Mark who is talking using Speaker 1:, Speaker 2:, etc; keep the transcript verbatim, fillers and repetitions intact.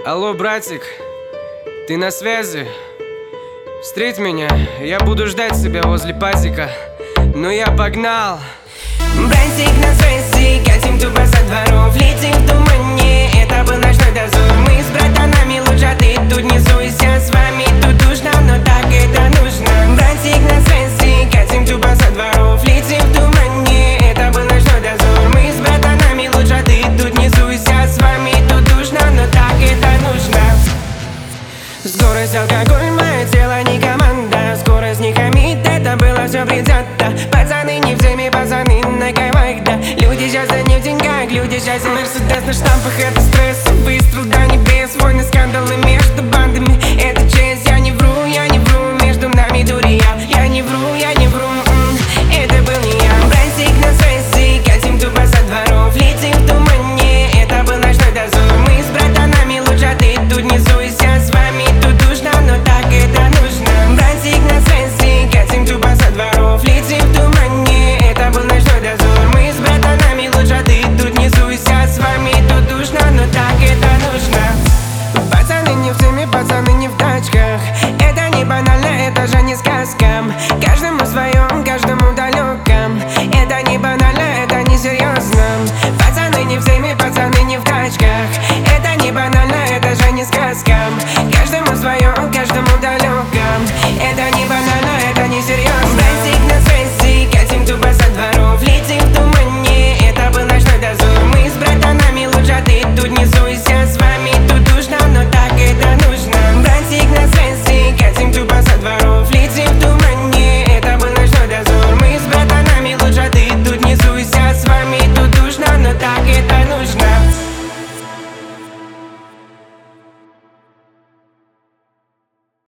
Speaker 1: Алло, братик, ты на связи? Встреть меня, я буду ждать тебя возле пазика. Ну я погнал.
Speaker 2: Братик на связи, катим тупо со дворов, летим в тумане, это был ночной дозор. Мы с братанами лучше, ты тут не суйся, с вами тут душно, но так это нужно. Братик на связи, катим тупо со дворов, летим в тумане, это был ночной дозор. Мы с братанами лучше, ты тут не суйся, с вами тут душно, но так это нужно. Скорость, алкоголь, мое тело не команда, скорость не хамит, это было все предвзято. Пацаны не в теме, пацаны на кайфах, да. Люди сейчас за не в деньгах, люди сейчас за Мерседес на штампах, это стресс.